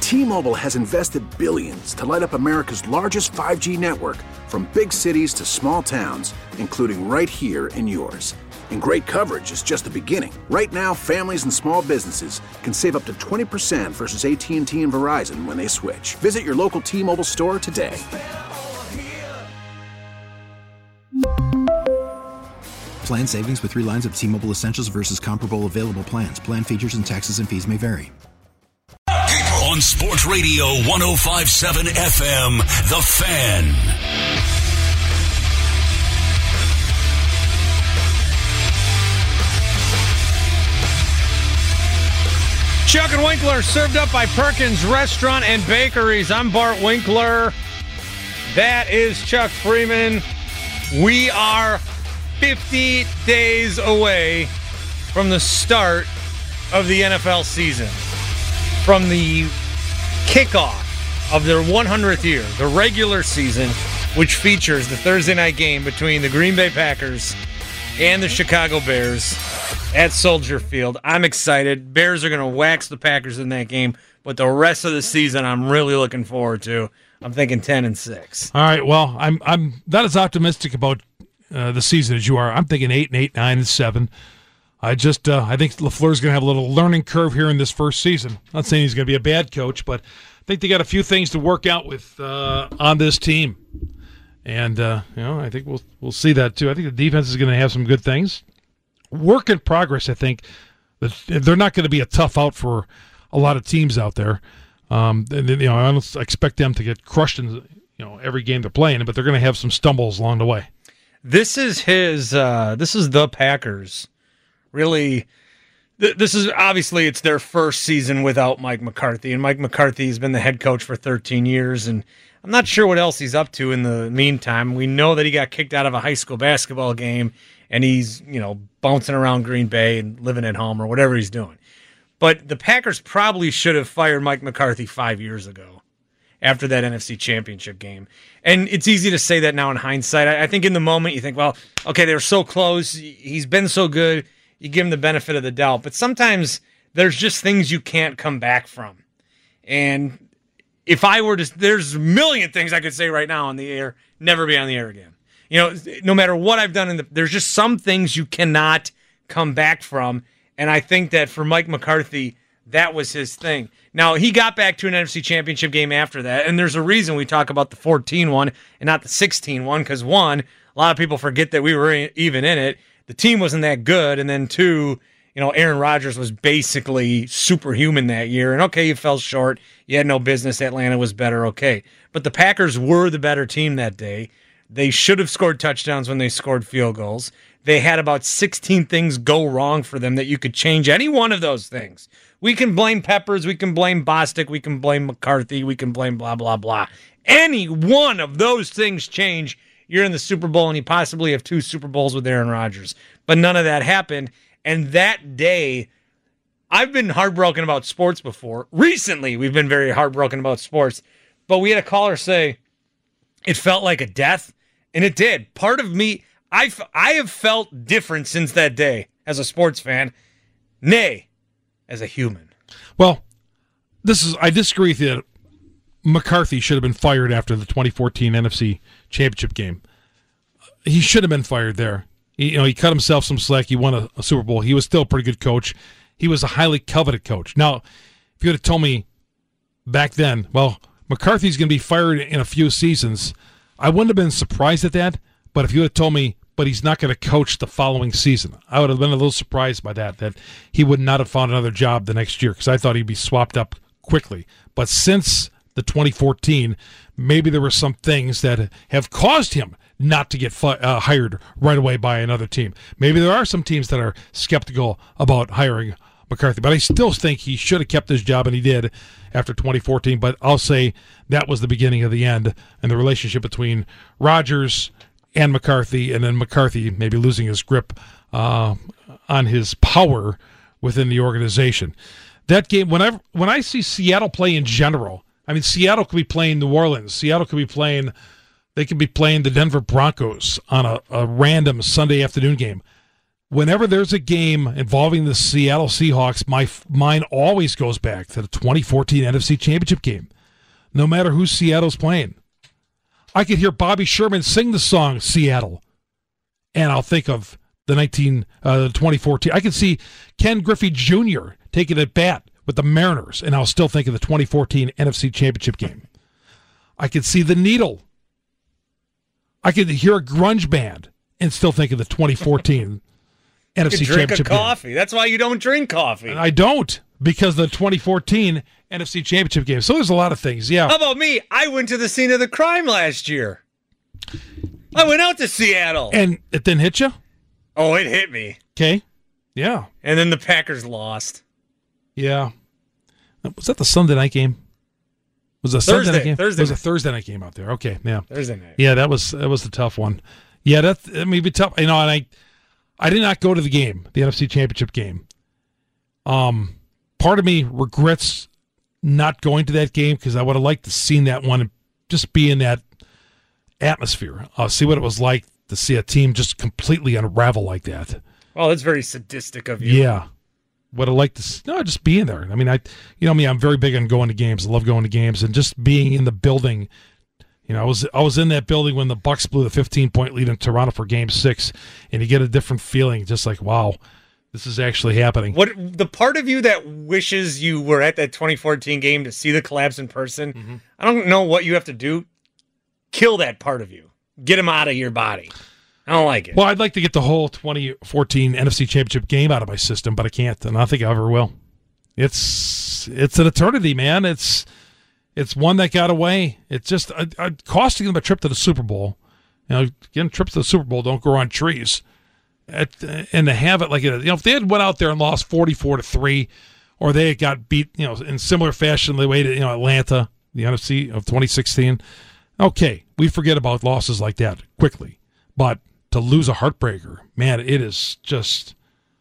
T-Mobile has invested billions to light up America's largest 5G network, from big cities to small towns, including right here in yours. And great coverage is just the beginning. Right now, families and small businesses can save up to 20% versus AT&T and Verizon when they switch. Visit your local T-Mobile store today. Plan savings with 3 lines of T-Mobile Essentials versus comparable available plans. Plan features and taxes and fees may vary. On Sports Radio 105.7 FM, The Fan. Chuck and Winkler, served up by Perkins Restaurant and Bakeries. I'm Bart Winkler. That is Chuck Freeman. We are 50 days away from the start of the NFL season. From the kickoff of their 100th year, the regular season, which features the Thursday night game between the Green Bay Packers and the Chicago Bears at Soldier Field. I'm excited. Bears are going to wax the Packers in that game, but the rest of the season I'm really looking forward to. I'm thinking 10-6. All right, well, I'm not as optimistic about the season as you are. I'm thinking 8-8, 9-7. I think LaFleur's going to have a little learning curve here in this first season. Not saying he's going to be a bad coach, but I think they got a few things to work out with on this team. And I think we'll see that too. I think the defense is going to have some good things. Work in progress. I think they're not going to be a tough out for a lot of teams out there. I don't expect them to get crushed in every game they're playing, but they're going to have some stumbles along the way. This is the Packers. Really, this is obviously it's their first season without Mike McCarthy, and Mike McCarthy has been the head coach for 13 years, and I'm not sure what else he's up to in the meantime. We know that he got kicked out of a high school basketball game, and he's bouncing around Green Bay and living at home or whatever he's doing. But the Packers probably should have fired Mike McCarthy 5 years ago after that NFC Championship game. And it's easy to say that now in hindsight. I think in the moment you think, well, okay, they were so close. He's been so good. You give him the benefit of the doubt. But sometimes there's just things you can't come back from. And if I were to, there's a million things I could say right now on the air, never be on the air again. No matter what I've done, there's just some things you cannot come back from. And I think that for Mike McCarthy, that was his thing. Now, he got back to an NFC Championship game after that, and there's a reason we talk about the 14 one and not the 16 one, because one, a lot of people forget that we were even in it. The team wasn't that good, and then two, Aaron Rodgers was basically superhuman that year, and okay, you fell short. You had no business. Atlanta was better, okay. But the Packers were the better team that day. They should have scored touchdowns when they scored field goals. They had about 16 things go wrong for them that you could change any one of those things. We can blame Peppers, we can blame Bostic, we can blame McCarthy, we can blame blah, blah, blah. Any one of those things change, you're in the Super Bowl, and you possibly have 2 Super Bowls with Aaron Rodgers. But none of that happened. And that day, I've been heartbroken about sports before. Recently, we've been very heartbroken about sports. But we had a caller say it felt like a death, and it did. Part of me, I have felt different since that day as a sports fan. Nay, as a human. Well, I disagree with you that McCarthy should have been fired after the 2014 NFC Championship game. He should have been fired there. He cut himself some slack. He won a Super Bowl. He was still a pretty good coach. He was a highly coveted coach. Now, if you would have told me back then, well, McCarthy's going to be fired in a few seasons, I wouldn't have been surprised at that. But if you would have told me, but he's not going to coach the following season, I would have been a little surprised by that he would not have found another job the next year, because I thought he'd be swapped up quickly. But since the 2014, maybe there were some things that have caused him not to get hired right away by another team. Maybe there are some teams that are skeptical about hiring McCarthy, but I still think he should have kept his job, and he did after 2014. But I'll say that was the beginning of the end, and the relationship between Rodgers and McCarthy, and then McCarthy maybe losing his grip on his power within the organization. That game, when I see Seattle play in general, I mean, Seattle could be playing New Orleans. Seattle could be playing the Denver Broncos on a random Sunday afternoon game. whenever there's a game involving the Seattle Seahawks, my mind always goes back to the 2014 NFC Championship game, no matter who Seattle's playing. I could hear Bobby Sherman sing the song Seattle, and I'll think of the 2014. I can see Ken Griffey Jr. taking at bat with the Mariners, and I'll still think of the 2014 NFC Championship game. I could see the Needle. I could hear a grunge band and still think of the 2014 NFC Championship game. Coffee. That's why you don't drink coffee. And I don't, because of the 2014 NFC Championship game. So there's a lot of things, yeah. How about me? I went to the scene of the crime last year. I went out to Seattle. And it didn't hit you? Oh, it hit me. Okay. Yeah. And then the Packers lost. Yeah. Was that the Sunday night game? Was it a Sunday night game? Thursday. It was a Thursday night game out there. Okay, yeah. Thursday night. Yeah, that was the tough one. Yeah, that may be tough. And I did not go to the game, the NFC Championship game. Part of me regrets not going to that game because I would have liked to seen that one and just be in that atmosphere. See what it was like to see a team just completely unravel like that. Well, that's very sadistic of you. Yeah. Would have liked to just be in there. I mean, I'm very big on going to games. I love going to games and just being in the building. I was in that building when the Bucs blew the 15-point lead in Toronto for Game 6, and you get a different feeling, just like, wow, this is actually happening. What the part of you that wishes you were at that 2014 game to see the collapse in person? Mm-hmm. I don't know what you have to do. Kill that part of you. Get him out of your body. I don't like it. Well, I'd like to get the whole 2014 NFC Championship game out of my system, but I can't, and I don't think I ever will. It's an eternity, man. It's one that got away. It's just costing them a trip to the Super Bowl. Again, trips to the Super Bowl don't grow on trees. And to have it like if they had went out there and lost 44-3, or they had got beat, in similar fashion the way to Atlanta, the NFC of 2016. Okay, we forget about losses like that quickly, but to lose a heartbreaker, man, it is just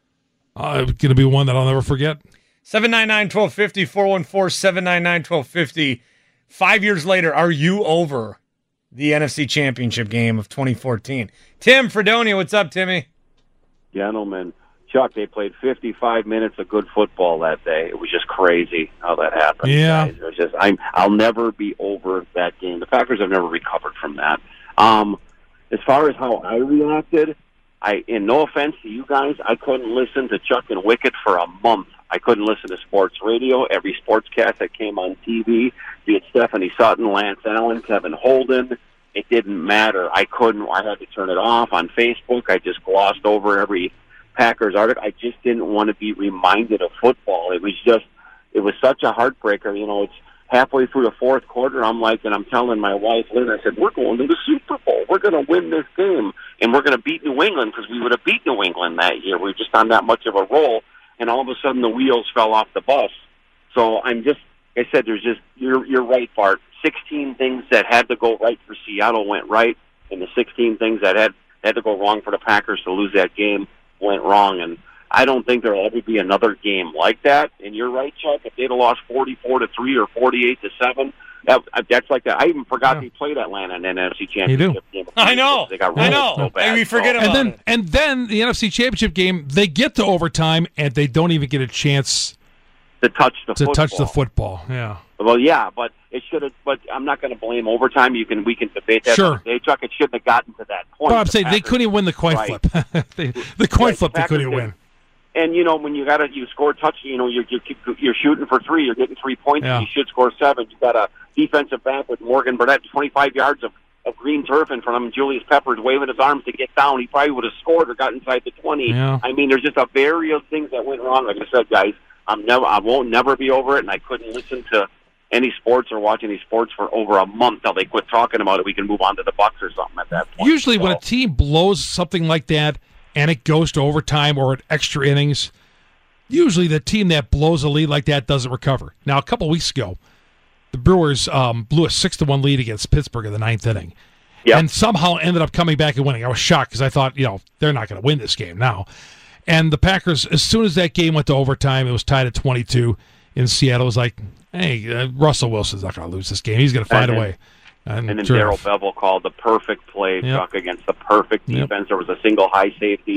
going to be one that I'll never forget. 799-1250, 414-799-1250. 5 years later, are you over the NFC Championship game of 2014? Tim Fredonia, what's up, Timmy? Gentlemen, Chuck, they played 55 minutes of good football that day. It was just crazy how that happened. Yeah. Guys. It was just, I'll never be over that game. The Packers have never recovered from that. As far as how I reacted, and no offense to you guys, I couldn't listen to Chuck and Wicket for a month. I couldn't listen to sports radio. Every sportscast that came on TV, be it Stephanie Sutton, Lance Allen, Kevin Holden, it didn't matter. I had to turn it off on Facebook. I just glossed over every Packers article. I just didn't want to be reminded of football. It was such a heartbreaker. It's halfway through the fourth quarter. I'm telling my wife, Lynn, I said, we're going to the Super Bowl. We're going to win this game, and we're going to beat New England because we would have beat New England that year. We were just on that much of a roll. And all of a sudden the wheels fell off the bus. So you're right, Bart. 16 things that had to go right for Seattle went right, and the 16 things that had to go wrong for the Packers to lose that game went wrong. And I don't think there'll ever be another game like that. And you're right, Chuck. If they'd have lost 44-3 or 48-7, that's like that. I even forgot they played Atlanta in an NFC Championship game. I know. They got rolled so bad. And we forget about it. And then the NFC Championship game, they get to overtime and they don't even get a chance to touch the football. Yeah. Well, yeah, but it should have. But I'm not going to blame overtime. We can debate that. Sure. Chuck, it shouldn't have gotten to that point. Well, I'm saying they couldn't even win the coin flip. The coin flip they couldn't win. And when you score a touch, you're shooting for 3, you're getting 3 points. Yeah. You should score 7. You got a defensive back with Morgan Burnett, 25 yards of green turf in front of him. Julius Peppers waving his arms to get down. He probably would have scored or got inside the 20. Yeah. I mean, there's just a various things that went wrong. Like I said, guys, I won't never be over it, and I couldn't listen to any sports or watch any sports for over a month till they quit talking about it. We can move on to the Bucs or something at that point. Usually, when a team blows something like that and it goes to overtime or at extra innings, usually the team that blows a lead like that doesn't recover. Now, a couple weeks ago, the Brewers blew a 6-1 lead against Pittsburgh in the 9th inning, and somehow ended up coming back and winning. I was shocked because I thought, they're not going to win this game now. And the Packers, as soon as that game went to overtime, it was tied at 22 in Seattle. It was like, hey, Russell Wilson's not going to lose this game. He's going to find a way. And then Darrell Bevel called the perfect play, Chuck, against the perfect defense. There was a single high safety.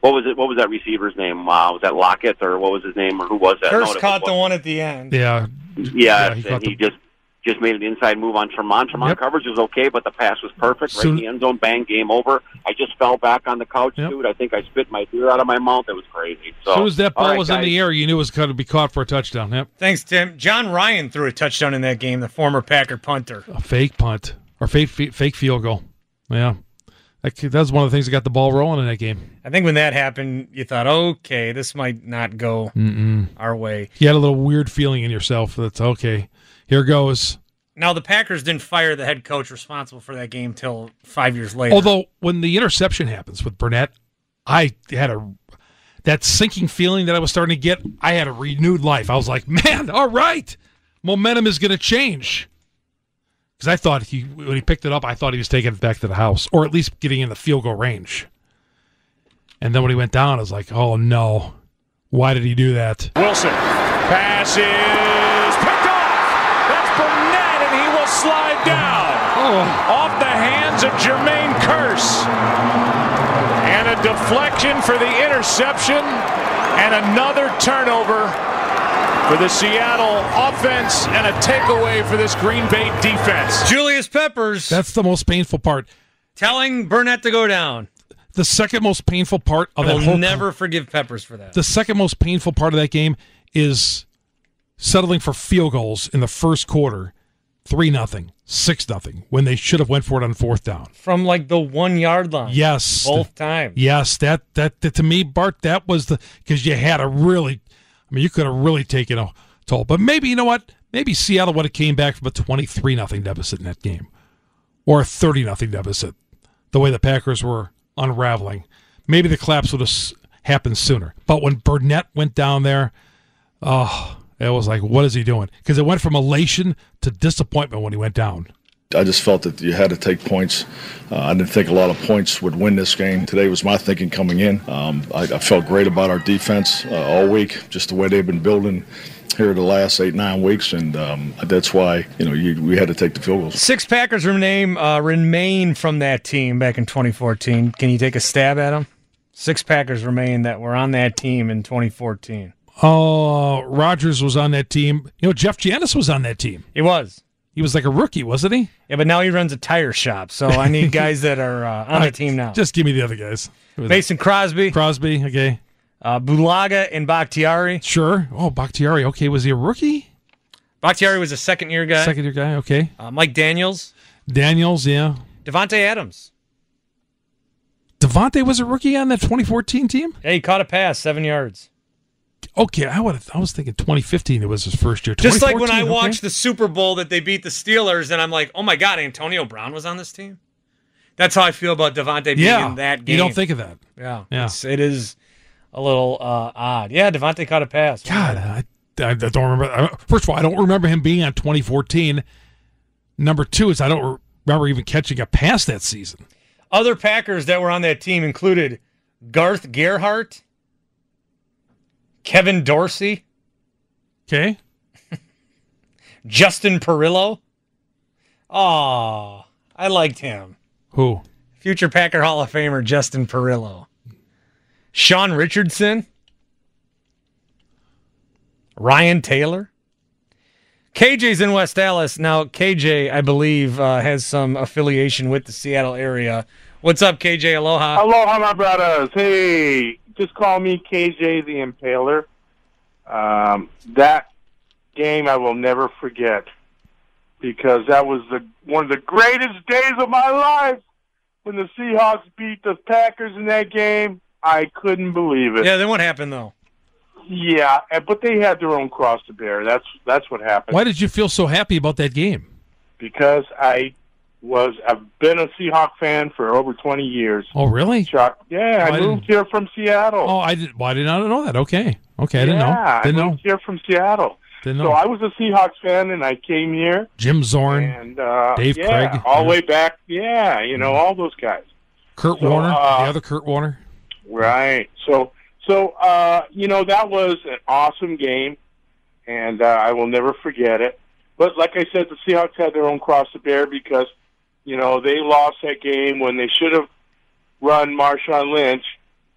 What was it? What was that receiver's name? Was that Lockett or what was his name or who was that? Hurst caught the one at the end. Yeah. Yeah, he just made an inside move on Tremont. Tremont coverage was okay, but the pass was perfect. Right in the end zone, bang, game over. I just fell back on the couch, dude. I think I spit my beer out of my mouth. It was crazy. So, as soon as that ball was in the air, you knew it was going to be caught for a touchdown. Yep. Thanks, Tim. John Ryan threw a touchdown in that game, the former Packer punter. A fake punt or fake field goal. Yeah. That was one of the things that got the ball rolling in that game. I think when that happened, you thought, okay, this might not go our way. You had a little weird feeling in yourself. That's okay. Here goes. Now, the Packers didn't fire the head coach responsible for that game till 5 years later. Although, when the interception happens with Burnett, I had that sinking feeling that I was starting to get. I had a renewed life. I was like, man, all right, momentum is going to change. Because I thought when he picked it up, I thought he was taking it back to the house, or at least getting in the field goal range. And then when he went down, I was like, oh, no. Why did he do that? Wilson. Pass is picked off. That's Burnett, and he will slide down. Off the hands of Jermaine Kearse. And a deflection for the interception, and another turnover for the Seattle offense, and a takeaway for this Green Bay defense. Julius Peppers. That's the most painful part. Telling Burnett to go down. The second most painful part of that whole... I'll never forgive Peppers for that. The second most painful part of that game is settling for field goals in the first quarter, 3-0, 6-0, when they should have went for it on fourth down. From like the 1 yard line. Yes. Both times. Yes, that to me, Bart, that was because you had a really... I mean, you could have really taken a toll. But maybe, you know what? Maybe Seattle would have came back from a 23-0 deficit in that game. Or a 30-0 deficit, the way the Packers were unraveling. Maybe the collapse would have happened sooner. But when Burnett went down there, it was like, what is he doing? Because it went from elation to disappointment when he went down. I just felt that you had to take points. I didn't think a lot of points would win this game. Today was my thinking coming in. I felt great about our defense all week, just the way they've been building here the last 8-9 weeks, and that's why we had to take the field goals. 6 Packers remain from that team back in 2014. Can you take a stab at them? 6 Packers remain that were on that team in 2014. Rodgers was on that team. Jeff Janis was on that team. He was. He was like a rookie, wasn't he? Yeah, but now he runs a tire shop, so I need guys that are on the team now. Just give me the other guys. Mason Crosby. Crosby, okay. Bulaga and Bakhtiari. Sure. Oh, Bakhtiari. Okay, was he a rookie? Bakhtiari was a second-year guy. Second-year guy, okay. Mike Daniels. Daniels, yeah. Devontae Adams. Devontae was a rookie on that 2014 team? Yeah, he caught a pass, 7 yards. Okay, I was thinking 2015 it was his first year. Just like when I watched the Super Bowl that they beat the Steelers, and I'm like, oh my God, Antonio Brown was on this team? That's how I feel about Devontae being in that game. You don't think of that. Yeah. It is a little odd. Yeah, Devontae caught a pass. God, I don't remember. First of all, I don't remember him being on 2014. Number 2 is I don't remember even catching a pass that season. Other Packers that were on that team included Garth Gerhardt, Kevin Dorsey. Okay. Justin Perillo. Oh, I liked him. Who? Future Packer Hall of Famer Justin Perillo. Sean Richardson. Ryan Taylor. KJ's in West Dallas. Now, KJ, I believe, has some affiliation with the Seattle area. What's up, KJ? Aloha. Aloha, my brothers. Hey. Just call me KJ the Impaler. That game I will never forget because that was one of the greatest days of my life when the Seahawks beat the Packers in that game. I couldn't believe it. Yeah, then what happened, though? Yeah, but they had their own cross to bear. That's what happened. Why did you feel so happy about that game? Because I've been a Seahawk fan for over 20 years. Oh, really? Yeah, I moved here from Seattle. Oh, I did not know that. Okay, I didn't know. I moved here from Seattle. Didn't know. So I was a Seahawks fan, and I came here. Jim Zorn, and Dave Craig, all the way back. Yeah, all those guys. Kurt Warner, the other Kurt Warner. Right. So that was an awesome game, and I will never forget it. But like I said, the Seahawks had their own cross to bear because, they lost that game when they should have run Marshawn Lynch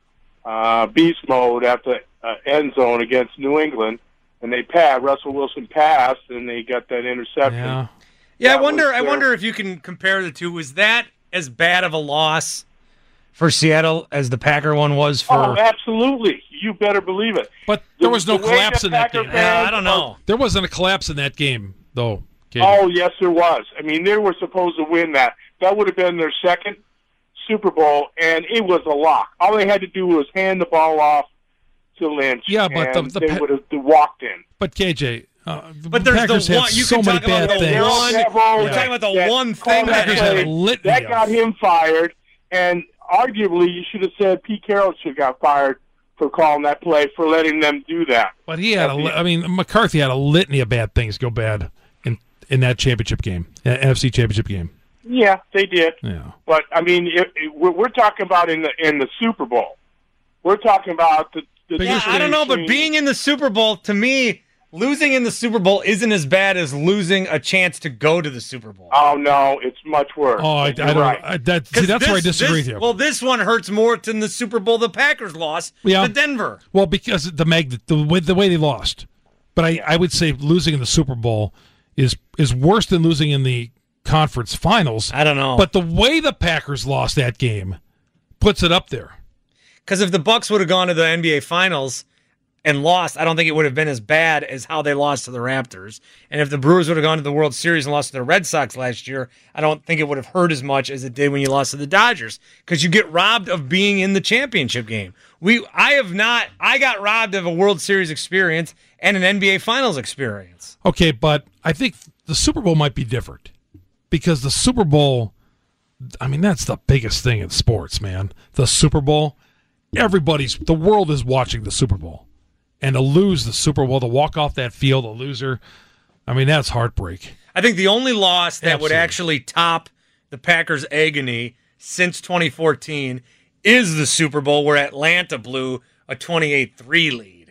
beast mode at the end zone against New England, and Russell Wilson passed, and they got that interception. Yeah, I wonder if you can compare the two. Was that as bad of a loss for Seattle as the Packer one was for? Oh, absolutely. You better believe it. But there was no collapse in that game. I don't know. There wasn't a collapse in that game, though. Katie. Oh, yes, there was. I mean, they were supposed to win that. That would have been their second Super Bowl, and it was a lock. All they had to do was hand the ball to Lynch, yeah, but they would have walked in. But KJ, but there's Packers the one. You so can many talk about bad the things. one. We're talking about the one thing that got him fired, and arguably you should have said Pete Carroll should have got fired for calling that play, for letting them do that. But he had McCarthy had a litany of bad things go bad in that championship game, NFC championship game. Yeah, they did. Yeah. But I mean, we're talking about in the Super Bowl. We're talking about the I don't know, but being in the Super Bowl, to me, losing in the Super Bowl isn't as bad as losing a chance to go to the Super Bowl. Oh no, it's much worse. Oh, I don't. Right. That's where I disagree with you. Well, this one hurts more than the Super Bowl the Packers lost to Denver. Well, because the way they lost. But I would say losing in the Super Bowl is worse than losing in the conference finals. I don't know. But the way the Packers lost that game puts it up there. Because if the Bucs would have gone to the NBA Finals and lost, I don't think it would have been as bad as how they lost to the Raptors. And if the Brewers would have gone to the World Series and lost to the Red Sox last year, I don't think it would have hurt as much as it did when you lost to the Dodgers. Because you get robbed of being in the championship game. I got robbed of a World Series experience and an NBA Finals experience. Okay, but I think the Super Bowl might be different. Because the Super Bowl, I mean, that's the biggest thing in sports, man. The Super Bowl, the world is watching the Super Bowl. And to lose the Super Bowl, to walk off that field a loser, I mean, that's heartbreak. I think the only loss that would actually top the Packers' agony since 2014 is the Super Bowl where Atlanta blew a 28-3 lead.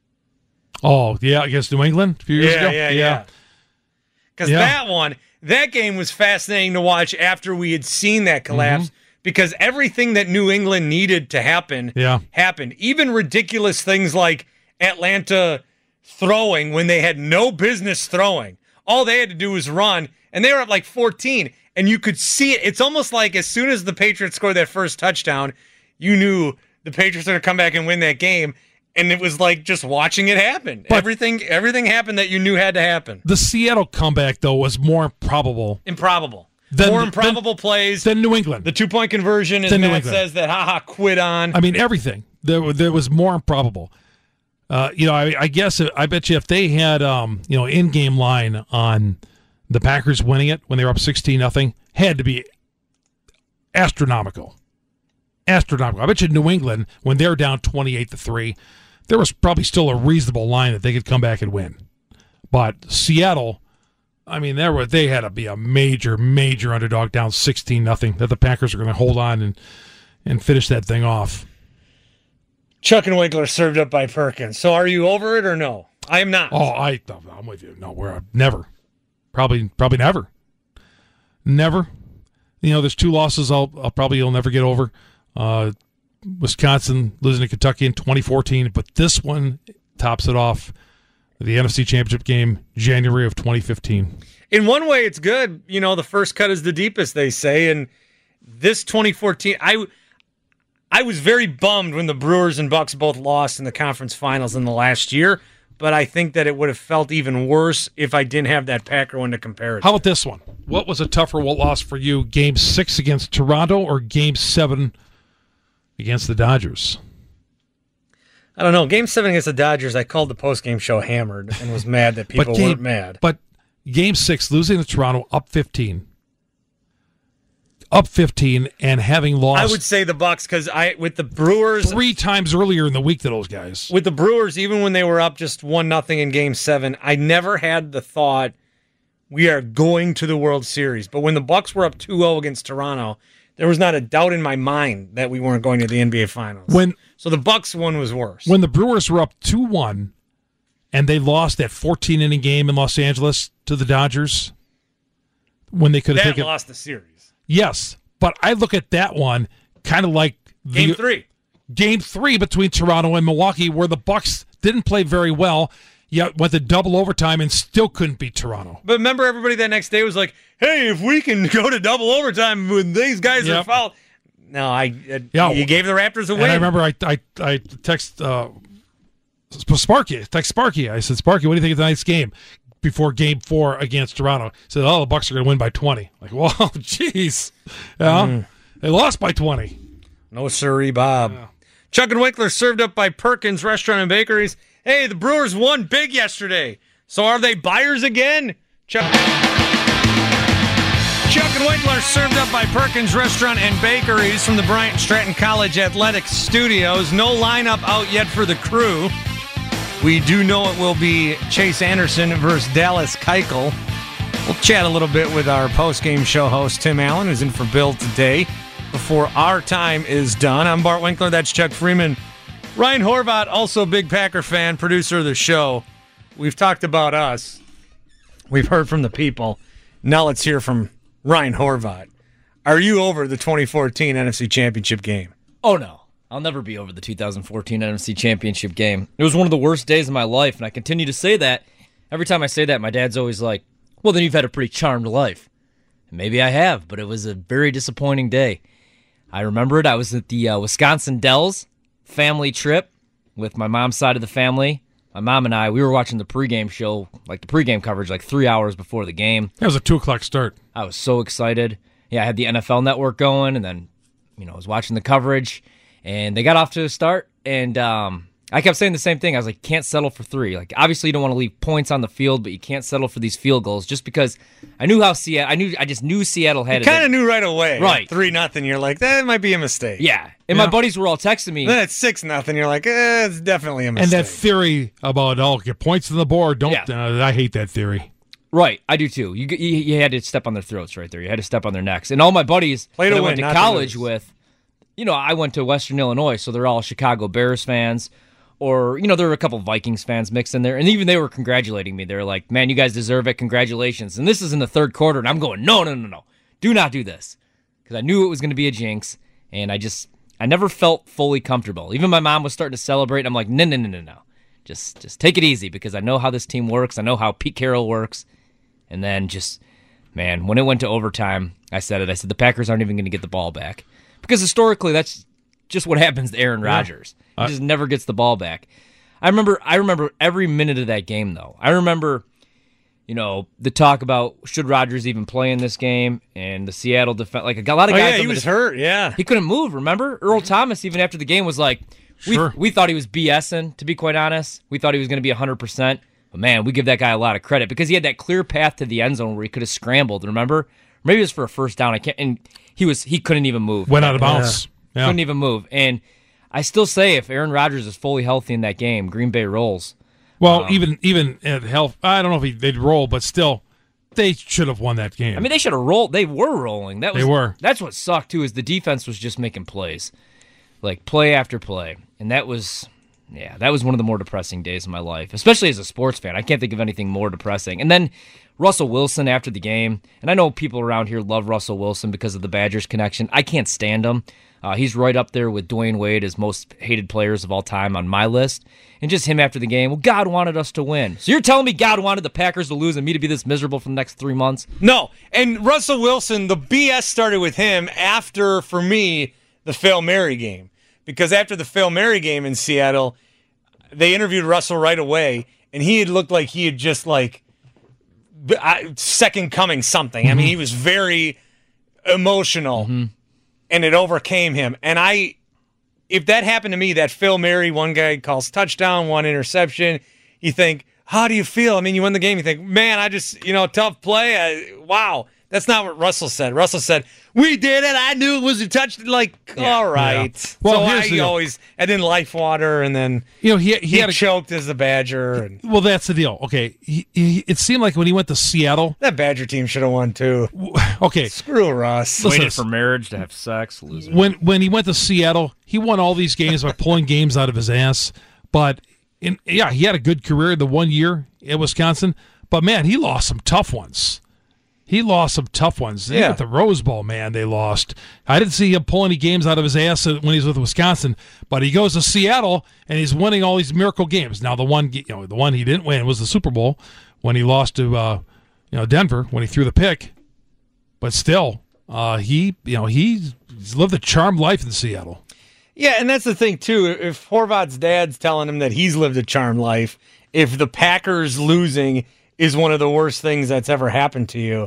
Oh, yeah, against New England a few years ago? Yeah. Because that game was fascinating to watch after we had seen that collapse. Mm-hmm. Because everything that New England needed to happen happened. Even ridiculous things like Atlanta throwing when they had no business throwing. All they had to do was run, and they were up like 14, and you could see it. It's almost like as soon as the Patriots scored that first touchdown, you knew the Patriots were going to come back and win that game, and it was like just watching it happen. But everything happened that you knew had to happen. The Seattle comeback, though, was more improbable. More improbable plays than New England. The 2-point conversion, as Matt says, that quit on. I mean, everything. There was more improbable. I guess I bet you if they had in-game line on the Packers winning it when they were up 16-0, had to be astronomical. I bet you New England, when they're down 28-3, there was probably still a reasonable line that they could come back and win. But Seattle, I mean, they had to be a major, major underdog down 16-0 that the Packers are going to hold on and finish that thing off. Chuck and Winkler served up by Perkins. So are you over it or no? I am not. Oh, I'm with you. No, we're never. Probably never. Never. There's 2 losses you'll never get over. Wisconsin losing to Kentucky in 2014, but this one tops it off. The NFC Championship game, January of 2015. In one way, it's good. The first cut is the deepest, they say. And this 2014, I was very bummed when the Brewers and Bucks both lost in the conference finals in the last year. But I think that it would have felt even worse if I didn't have that Packer one to compare it to. How about this one? What was a tougher loss for you, Game 6 against Toronto or Game 7 against the Dodgers? I don't know. Game 7 against the Dodgers, I called the postgame show hammered and was mad that people weren't mad. But Game 6, losing to Toronto up 15. Up 15 and having lost. I would say the Bucks because with the Brewers 3 times earlier in the week to those guys. With the Brewers, even when they were up just 1-0 in Game 7, I never had the thought we are going to the World Series. But when the Bucks were up 2-0 against Toronto, there was not a doubt in my mind that we weren't going to the NBA Finals. So the Bucks one was worse. When the Brewers were up 2-1 and they lost that 14-inning game in Los Angeles to the Dodgers, when they could have lost the series. Yes, but I look at that one kind of like Game 3. Game 3 between Toronto and Milwaukee, where the Bucks didn't play very well, yet went to double overtime and still couldn't beat Toronto. But remember, everybody that next day was like, "Hey, if we can go to double overtime when these guys are fouled." No, you gave the Raptors a win. And I remember I text Sparky. I said, "Sparky, what do you think of tonight's game?" Before Game 4 against Toronto, he said, "Oh, the Bucks are going to win by 20." Like, whoa, jeez, they lost by 20. No siree, Bob. Yeah. Chuck and Winkler served up by Perkins Restaurant and Bakeries. Hey, the Brewers won big yesterday. So are they buyers again? Chuck and Winkler served up by Perkins Restaurant and Bakeries from the Bryant Stratton College Athletics Studios. No lineup out yet for the Crew. We do know it will be Chase Anderson versus Dallas Keuchel. We'll chat a little bit with our post-game show host, Tim Allen, who's in for Bill today, before our time is done. I'm Bart Winkler. That's Chuck Freeman. Ryan Horvat, also a big Packer fan, producer of the show. We've talked about us. We've heard from the people. Now let's hear from Ryan Horvat. Are you over the 2014 NFC Championship game? Oh, no. I'll never be over the 2014 NFC Championship game. It was one of the worst days of my life, and I continue to say that. Every time I say that, my dad's always like, "Well, then you've had a pretty charmed life." And maybe I have, but it was a very disappointing day. I remember it. I was at the Wisconsin Dells family trip with my mom's side of the family. My mom and I, we were watching the pregame show, like the pregame coverage, like 3 hours before the game. That was a 2 o'clock start. I was so excited. Yeah, I had the NFL Network going, and then, I was watching the coverage, and they got off to a start, and I kept saying the same thing. I was like, can't settle for 3. Like, obviously you don't want to leave points on the field, but you can't settle for these field goals just because I knew how I just knew Seattle had it. You kind of knew right away. Right. 3-0. You're like, that might be a mistake. Yeah. And my buddies were all texting me. Then it's 6-0. You're like, it's definitely a mistake. And that theory about, get points on the board, I hate that theory. Right. I do too. You had to step on their throats right there. You had to step on their necks. And all my buddies that I went to college with, I went to Western Illinois, so they're all Chicago Bears fans. Or, there were a couple Vikings fans mixed in there. And even they were congratulating me. They were like, "Man, you guys deserve it. Congratulations." And this is in the third quarter. And I'm going, no. Do not do this. Because I knew it was going to be a jinx. And I never felt fully comfortable. Even my mom was starting to celebrate. I'm like, no. Just take it easy because I know how this team works. I know how Pete Carroll works. And then when it went to overtime, I said it. I said, the Packers aren't even going to get the ball back. Because historically, that's just what happens to Aaron Rodgers. He just never gets the ball back. I remember every minute of that game, though. I remember, the talk about should Rodgers even play in this game, and the Seattle defense. Like a lot of guys. He was hurt. Yeah, he couldn't move. Remember, Earl Thomas even after the game was like, we thought he was BSing. To be quite honest, we thought he was going to be 100%. But man, we give that guy a lot of credit because he had that clear path to the end zone where he could have scrambled. Remember, maybe it was for a first down. And he couldn't even move. Went out of bounds. Yeah. Couldn't even move. And I still say if Aaron Rodgers is fully healthy in that game, Green Bay rolls. Well, even at health, I don't know if they'd roll, but still, they should have won that game. I mean, they should have rolled. They were rolling. They were. That's what sucked, too, is the defense was just making plays. Like, play after play. And that was one of the more depressing days of my life, especially as a sports fan. I can't think of anything more depressing. And then Russell Wilson after the game, and I know people around here love Russell Wilson because of the Badgers connection. I can't stand him. He's right up there with Dwayne Wade as most hated players of all time on my list. And just him after the game, well, God wanted us to win. So you're telling me God wanted the Packers to lose and me to be this miserable for the next 3 months? No. And Russell Wilson, the BS started with him after, for me, the Fail Mary game. Because after the Fail Mary game in Seattle, they interviewed Russell right away, and he had looked like he had just, second coming something. I mean, he was very emotional. Mm-hmm. And it overcame him. And if that happened to me, that Phil Mary, one guy calls touchdown, one interception, you think, how do you feel? I mean, you win the game, you think, man, I just, tough play. Wow. That's not what Russell said. Russell said, we did it. I knew it was a touchdown. All right. Yeah. Well, I didn't life water, and then he had choked as a Badger. Well, that's the deal. Okay. It seemed like when he went to Seattle, that Badger team should have won too. Okay. Screw Russ. Waited for marriage to have sex. Loser. When he went to Seattle, he won all these games by pulling games out of his ass. But he had a good career the 1 year at Wisconsin. But man, he lost some tough ones. He lost some tough ones. Yeah. Even at the Rose Bowl, man, they lost. I didn't see him pull any games out of his ass when he was with Wisconsin, but he goes to Seattle and he's winning all these miracle games. Now, the one he didn't win was the Super Bowl when he lost to Denver when he threw the pick. But still, he's lived a charmed life in Seattle. Yeah, and that's the thing too. If Horvath's dad's telling him that he's lived a charmed life, if the Packers losing is one of the worst things that's ever happened to you,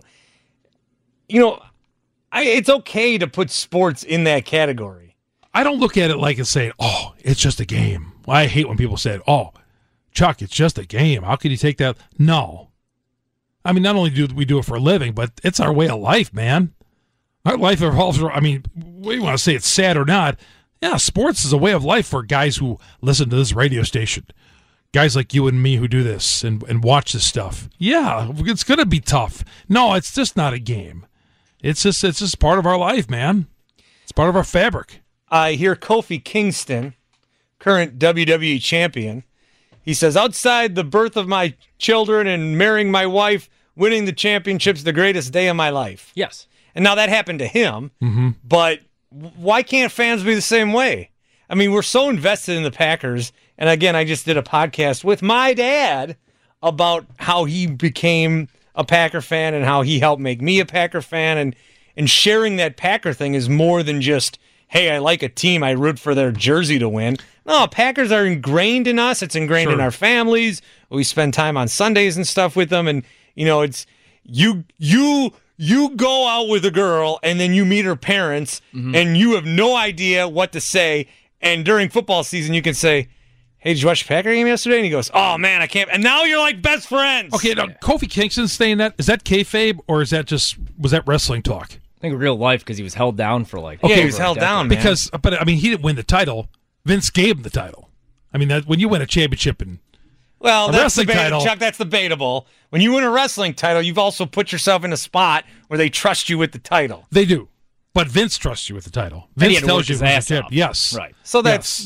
it's okay to put sports in that category. I don't look at it like it's saying, "Oh, it's just a game." I hate when people say, "Oh, Chuck, it's just a game. How could you take that?" No. I mean, not only do we do it for a living, but it's our way of life, man. Our life revolves around, we want to say it's sad or not. Yeah, sports is a way of life for guys who listen to this radio station. Guys like you and me who do this and watch this stuff. Yeah, it's going to be tough. No, it's just not a game. It's just part of our life, man. It's part of our fabric. I hear Kofi Kingston, current WWE champion, he says, outside the birth of my children and marrying my wife, winning the championship's the greatest day of my life. Yes. And now that happened to him, but why can't fans be the same way? I mean, we're so invested in the Packers. And again, I just did a podcast with my dad about how he became a Packer fan and how he helped make me a Packer fan. And sharing that Packer thing is more than just, hey, I like a team, I root for their jersey to win. No, Packers are ingrained in us. It's ingrained in our families. We spend time on Sundays and stuff with them. And, it's you go out with a girl and then you meet her parents and you have no idea what to say. And during football season, you can say, hey, did you watch the Packer game yesterday? And he goes, oh, man, I can't. And now you're like best friends. Okay, now, Kofi Kingston saying that, is that kayfabe or was that wrestling talk? I think real life because he was held down for he was held down, man. But he didn't win the title. Vince gave him the title. I mean, when you win a championship and wrestling title, Chuck, that's debatable. When you win a wrestling title, you've also put yourself in a spot where they trust you with the title. They do. But Vince trusts you with the title. Vince tells you his ass yes. Right. So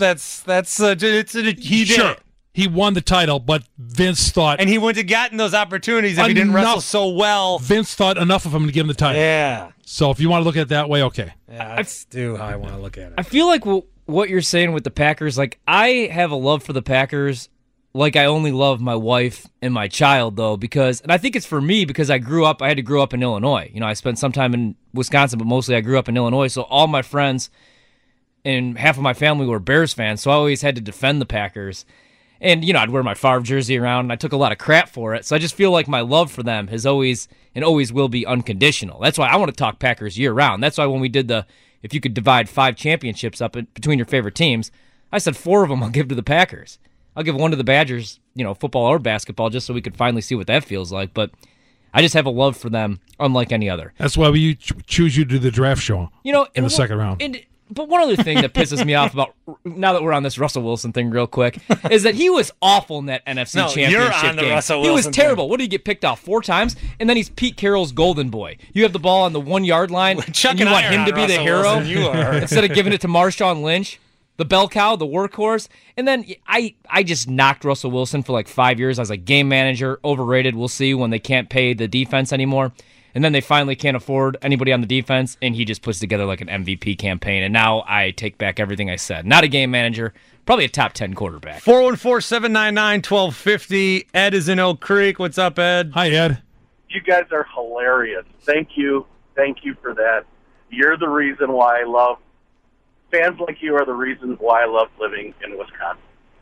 he did it. He won the title, but Vince thought... And he wouldn't have gotten those opportunities if he didn't wrestle so well. Vince thought enough of him to give him the title. Yeah. So if you want to look at it that way, okay. Yeah, that's how I want to look at it. I feel like what you're saying with the Packers, like I have a love for the Packers like I only love my wife and my child, though, and I think it's for me because I had to grow up in Illinois. I spent some time in Wisconsin, but mostly I grew up in Illinois, so all my friends and half of my family were Bears fans, so I always had to defend the Packers. And, I'd wear my Favre jersey around, and I took a lot of crap for it. So I just feel like my love for them has always and always will be unconditional. That's why I want to talk Packers year-round. That's why when we did if you could divide 5 championships up between your favorite teams, I said 4 of them I'll give to the Packers. I'll give 1 to the Badgers, football or basketball, just so we could finally see what that feels like. But I just have a love for them unlike any other. That's why we choose you to do the draft show in the second round. But one other thing that pisses me off about, now that we're on this Russell Wilson thing real quick, is that he was awful in that NFC Championship you're on the game. Russell He was Wilson terrible. thing. What did he get picked off 4 times? And then he's Pete Carroll's golden boy. You have the ball on the 1-yard line, Chuck and you and want I are him to on be the Russell hero Wilson. You are. instead of giving it to Marshawn Lynch, the bell cow, the workhorse. And then I just knocked Russell Wilson for like 5 years. I was like, game manager, overrated. We'll see when they can't pay the defense anymore. And then they finally can't afford anybody on the defense, and he just puts together like an MVP campaign. And now I take back everything I said. Not a game manager, probably a top 10 quarterback. 414-799-1250. Ed is in Oak Creek. What's up, Ed? Hi, Ed. You guys are hilarious. Thank you. Thank you for that. You're the reason why I love, fans like you are the reason why I love living in Wisconsin.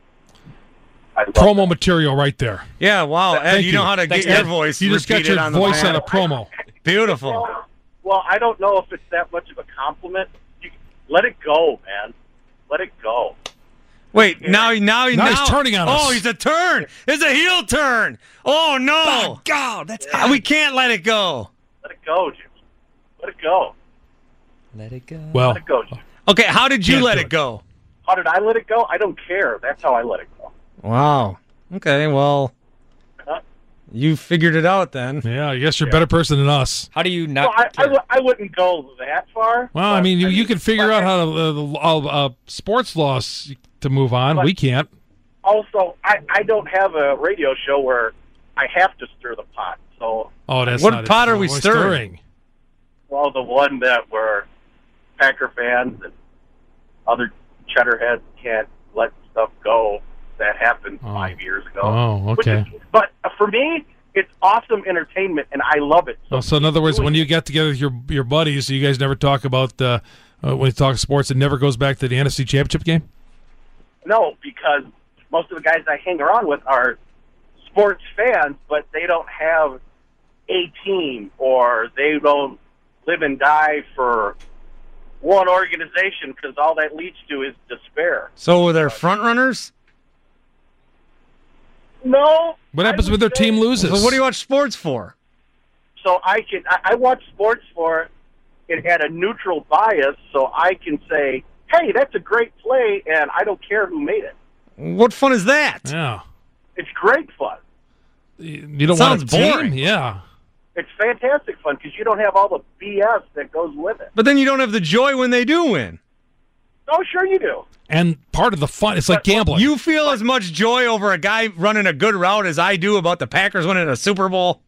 Promo material right there. Yeah, wow. Ed, you know how to get your voice. You just got your voice on a promo. Beautiful. Well, I don't know if it's that much of a compliment. Let it go, man. Let it go. Wait, now he's turning on us. Oh, he's a turn. It's a heel turn. Oh, no. Oh, God, We can't let it go. Let it go, Jimmy. Let it go. Let it go. Well, let it go, Jimmy. Okay, how did you let it go? How did I let it go? I don't care. That's how I let it go. Wow. Okay, well, you figured it out then. Yeah, I guess you're a better person than us. How do you not I wouldn't go that far. Well, I mean, you can figure out how to sports laws to move on. We can't. Also, I don't have a radio show where I have to stir the pot. So, that's what not pot it. are we stirring? Well, the one that where Packer fans and other cheddarheads can't let stuff go that happened 5 years ago. Oh, okay. But for me, it's awesome entertainment, and I love it. So in other words, when you get together with your buddies, you guys never talk about when you talk sports, it never goes back to the NFC Championship game? No, because most of the guys I hang around with are sports fans, but they don't have a team, or they don't live and die for one organization, because all that leads to is despair. So they're front runners? No. What happens when their team loses? So what do you watch sports for? So I watch sports for it at a neutral bias, so I can say, hey, that's a great play, and I don't care who made it. What fun is that? Yeah. It's great fun. You don't Sounds want a team? boring. Yeah. It's fantastic fun because you don't have all the BS that goes with it. But then you don't have the joy when they do win. Oh, sure you do. And part of the fun, it's like gambling. You feel as much joy over a guy running a good route as I do about the Packers winning a Super Bowl?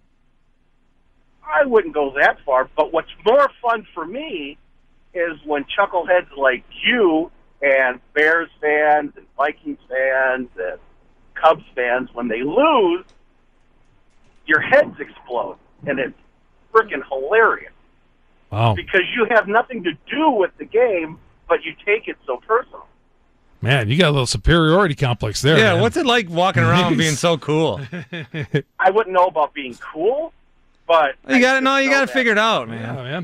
I wouldn't go that far, but what's more fun for me is when chuckleheads like you and Bears fans and Vikings fans and Cubs fans, when they lose, your heads explode, and it's freaking hilarious. Wow. Because you have nothing to do with the game, but you take it so personal. Man, you got a little superiority complex there. Yeah, man. what's it like walking around being so cool? I wouldn't know about being cool, but You got to figure it out, man. Yeah, man.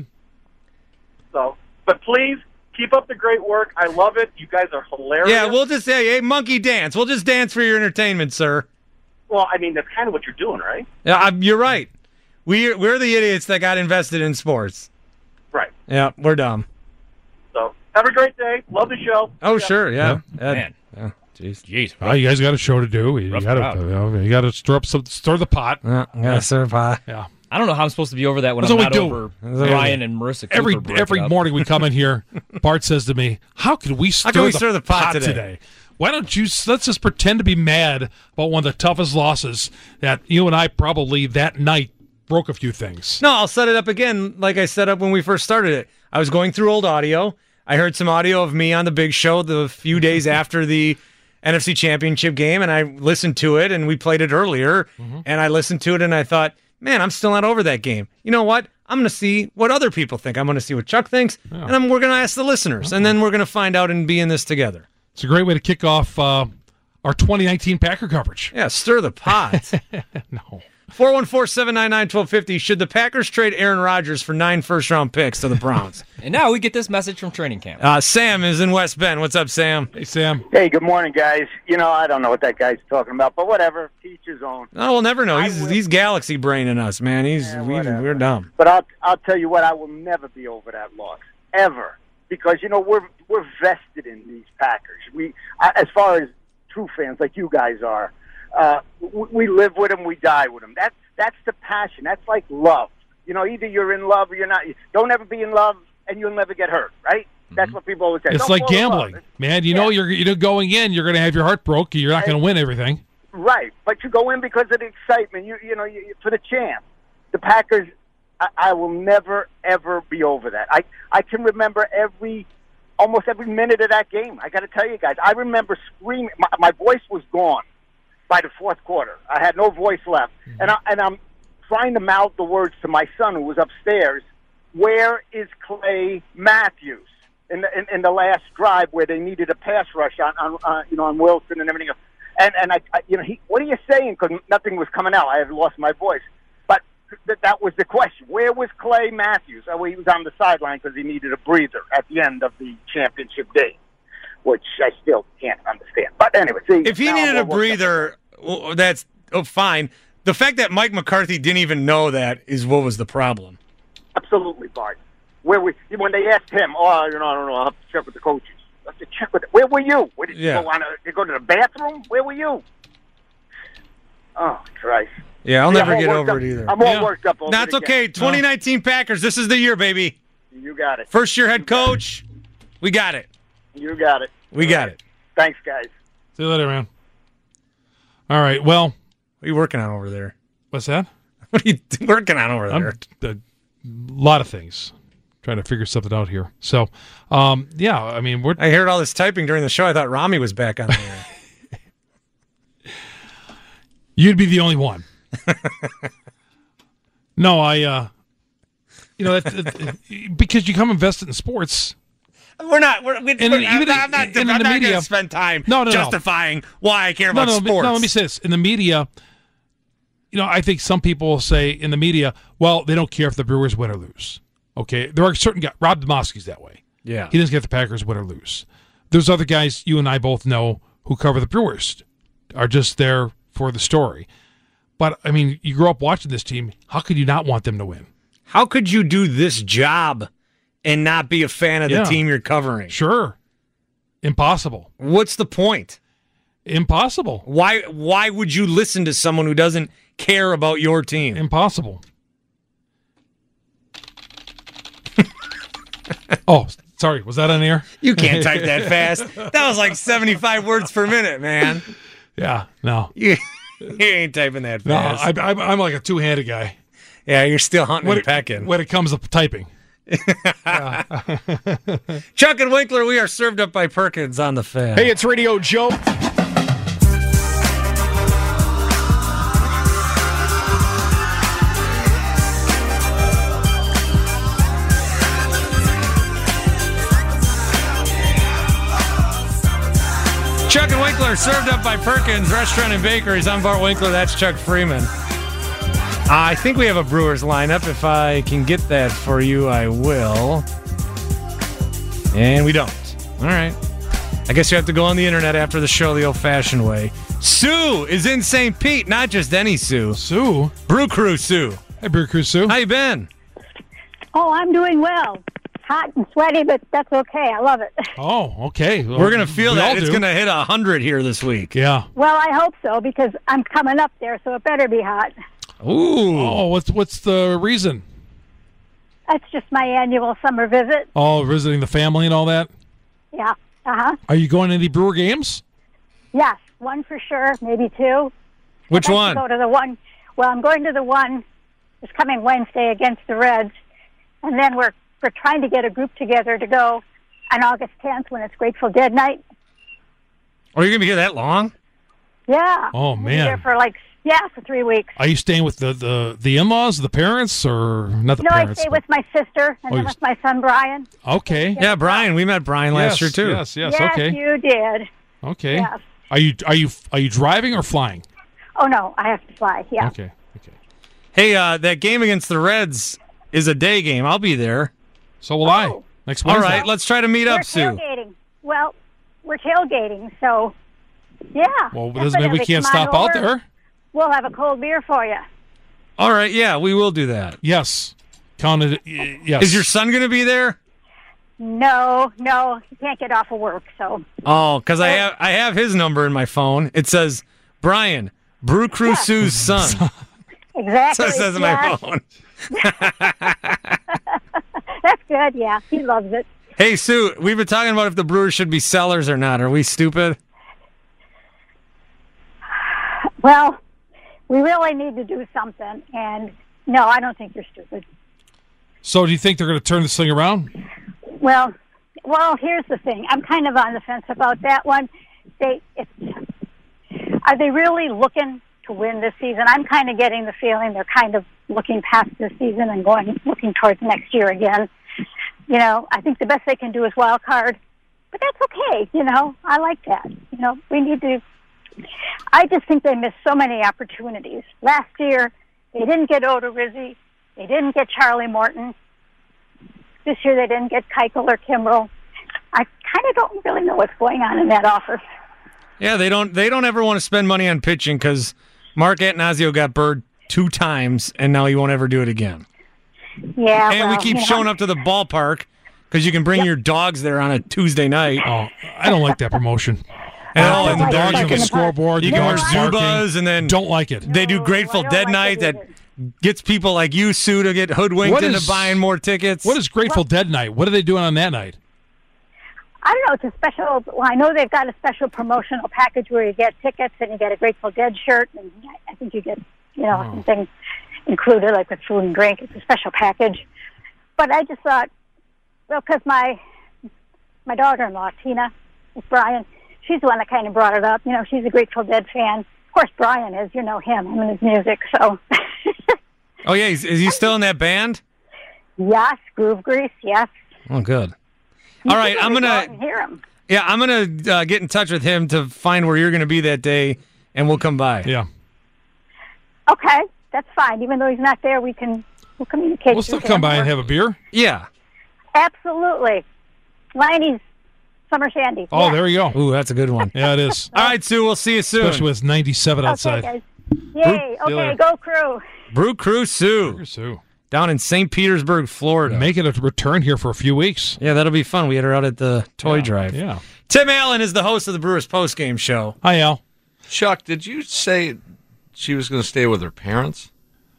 So, but please keep up the great work. I love it. You guys are hilarious. Yeah, we'll just say, hey, monkey dance. We'll just dance for your entertainment, sir. Well, I mean, that's kind of what you're doing, right? Yeah, you're right. We're the idiots that got invested in sports. Right. Yeah, we're dumb. So, have a great day. Love the show. Oh, sure, yeah. Man. Yeah, Jeez. Well, you guys got a show to do. You got to stir the pot. Yeah, stir the pot. Yeah. I don't know how I'm supposed to be over that when That's I'm what not we do. over Ryan and Marissa Cooper. Every morning we come in here, Bart says to me, how can we stir the pot today? Why don't let's just pretend to be mad about one of the toughest losses that you and I probably that night broke a few things. No, I'll set it up again like I set up when we first started it. I was going through old audio. I heard some audio of me on the Big Show the few days after the NFC Championship game, and I listened to it, and we played it earlier, and I listened to it, and I thought, man, I'm still not over that game. You know what? I'm going to see what other people think. I'm going to see what Chuck thinks, and we're going to ask the listeners, and then we're going to find out and be in this together. It's a great way to kick off our 2019 Packer coverage. Yeah, stir the pot. No. 414-799-1250. Should the Packers trade Aaron Rodgers for 9 first-round picks to the Browns? And now we get this message from training camp. Sam is in West Bend. What's up, Sam? Hey, Sam. Hey, good morning, guys. I don't know what that guy's talking about, but whatever. Each his own. Oh, we'll never know. He's galaxy braining us, man. We're dumb. But I'll tell you what, I will never be over that loss ever, because we're vested in these Packers. As far as true fans like you guys are, we live with them, we die with them. That's the passion. That's like love. Either you're in love or you're not. Don't ever be in love, and you'll never get hurt, right? That's what people always say. It's like gambling, man. You know you're going in, you're going to have your heart broke. You're not going to win everything. Right, but you go in because of the excitement. You for the chance. The Packers, I will never ever be over that. I can remember almost every minute of that game. I got to tell you guys, I remember screaming. My voice was gone by the fourth quarter. I had no voice left, and I'm trying to mouth the words to my son who was upstairs. Where is Clay Matthews in the last drive where they needed a pass rush on Wilson and everything else? And what are you saying? Because nothing was coming out. I had lost my voice. But that was the question. Where was Clay Matthews? Oh, he was on the sideline because he needed a breather at the end of the championship day, which I still can't understand. But anyway, if he needed a breather, that's fine. The fact that Mike McCarthy didn't even know that is what was the problem. Absolutely, Bart. When they asked him, I don't know, I'll have to check with the coaches. I have to check with where were you? Where did you go to the bathroom? Where were you? Oh, Christ. Yeah, I'll never get over it either. I'm all worked up over it. That's okay. 2019 Packers, this is the year, baby. You got it. First-year head coach. We got it. You got it. We got it. Thanks, guys. See you later, man. All right, well. What are you working on over there? What's that? What are you working on over there? A lot of things. Trying to figure something out here. So, yeah, I mean, I heard all this typing during the show. I thought Rami was back on the air. You'd be the only one. No, because you come invested in sports. I'm not going to spend time justifying why I care about sports. No, let me say this. In the media, I think some people will say in the media, well, they don't care if the Brewers win or lose. Okay, there are certain guys. Rob Demoski's that way. Yeah. He doesn't care if the Packers win or lose. There's other guys you and I both know who cover the Brewers, are just there for the story. But, I mean, you grew up watching this team. How could you not want them to win? How could you do this job and not be a fan of the team you're covering? Sure. Impossible. What's the point? Impossible. Why would you listen to someone who doesn't care about your team? Impossible. Oh, sorry. Was that on air? You can't type that fast. That was like 75 words per minute, man. Yeah, no. You ain't typing that fast. No, I'm like a two-handed guy. Yeah, you're still hunting and pecking. When it comes to typing. Chuck and Winkler, we are served up by Perkins on the Fan. Hey, it's Radio Joe. Chuck and Winkler, served up by Perkins Restaurant and Bakeries. I'm Bart Winkler. That's Chuck Freeman. I think we have a Brewers lineup. If I can get that for you, I will. And we don't. All right. I guess you have to go on the internet after the show the old-fashioned way. Sue is in St. Pete. Not just any Sue. Sue? Brew Crew Sue. Hey, Brew Crew Sue. How you been? Oh, I'm doing well. Hot and sweaty, but that's okay. I love it. Oh, okay. Well, we're going to feel that. It's going to hit 100 here this week. Yeah. Well, I hope so, because I'm coming up there, so it better be hot. Ooh. Oh, what's the reason? That's just my annual summer visit. Oh, visiting the family and all that? Yeah. Uh-huh. Are you going to any Brewer games? Yes, one for sure, maybe two. Which one? Go to the one. Well, I'm going to the one this coming Wednesday against the Reds, and then we're trying to get a group together to go on August 10th when it's Grateful Dead night. Are you going to be here that long? Yeah. Oh, man. We'll be there for 3 weeks. Are you staying with the in-laws, the parents, or not the parents? No, I stay with my sister and then with my son, Brian. Okay. Yeah, Brian. We met Brian last year, too. Yes, okay. Yes, you did. Okay. Yes. Are you driving or flying? Oh, no, I have to fly, yeah. Okay. Hey, that game against the Reds is a day game. I'll be there. So will I. Next Wednesday. All right, let's try to meet up, Sue. Tailgating. Well, we're tailgating, so, yeah. Well, doesn't mean we can't stop out there. We'll have a cold beer for you. All right, yeah, we will do that. Yes. Counted. Yes. Is your son going to be there? No, he can't get off of work, so. Oh, because I have his number in my phone. It says, Brian, Brew Crew Sue's son. Exactly. So it says in my phone. That's good, yeah. He loves it. Hey, Sue, we've been talking about if the Brewers should be sellers or not. Are we stupid? Well, we really need to do something, and no, I don't think you're stupid. So do you think they're going to turn this thing around? Well, here's the thing. I'm kind of on the fence about that one. Are they really looking to win this season? I'm kind of getting the feeling they're kind of looking past this season and looking towards next year again. I think the best they can do is wild card, but that's okay. I like that. We need to. I just think they missed so many opportunities. Last year, they didn't get Odorizzi. They didn't get Charlie Morton. This year, they didn't get Keuchel or Kimbrel. I kind of don't really know what's going on in that office. Yeah, they don't ever want to spend money on pitching because Mark Attanasio got burned 2 times, and now he won't ever do it again. Yeah, and we keep showing up to the ballpark because you can bring your dogs there on a Tuesday night. Oh, I don't like that promotion. And the dogs on the scoreboard. You can watch Zubas, and then don't like it. They do Grateful Dead night that gets people like you, Sue, to get hoodwinked into buying more tickets. What is Grateful Dead night? What are they doing on that night? I don't know. It's a special. Well, I know they've got a special promotional package where you get tickets and you get a Grateful Dead shirt, and I think you get something included, like with food and drink. It's a special package. But I just thought, well, because my daughter-in-law, Tina, with Brian, she's the one that kind of brought it up. She's a Grateful Dead fan. Of course, Brian is, him and his music, so. Oh, yeah, is he still in that band? Yes, Groove Grease, yes. Oh, good. All right, I'm going to hear him. Yeah, I'm going to get in touch with him to find where you're going to be that day, and we'll come by. Yeah. Okay, that's fine. Even though he's not there, we'll communicate. We'll still come by and have a beer? Yeah. Absolutely. Liney's Summer Shandy. Oh, there you go. Ooh, that's a good one. Yeah, it is. All right, Sue, we'll see you soon. Especially when it's 97 outside. Okay, guys. Yay. Okay, go Crew. Brew Crew Sue. Sue. Down in St. Petersburg, Florida. Making a return here for a few weeks. Yeah, that'll be fun. We had her out at the toy drive. Yeah. Tim Allen is the host of the Brewers Postgame Show. Hi, Al. Chuck, did you say she was going to stay with her parents?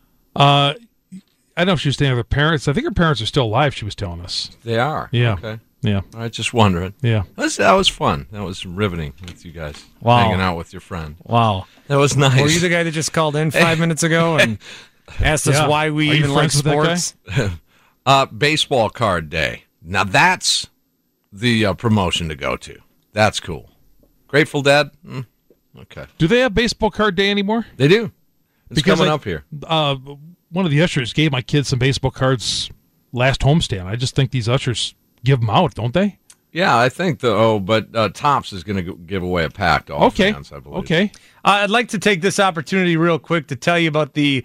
I don't know if she was staying with her parents. I think her parents are still alive, she was telling us. They are? Yeah. Okay. Yeah. I just wondering. Yeah. That was fun. That was riveting with you guys. Wow. Hanging out with your friend. Wow. That was nice. Were you the guy that just called in 5 minutes ago and asked us why we even like sports? Baseball card day. Now that's the promotion to go to. That's cool. Grateful Dead? Okay. Do they have baseball card day anymore? They do. It's because coming up here. One of the ushers gave my kids some baseball cards last homestand. I just think these ushers give them out, don't they? Yeah, I think but Tops is going to give away a pack to all fans, I believe. Okay. I'd like to take this opportunity real quick to tell you about the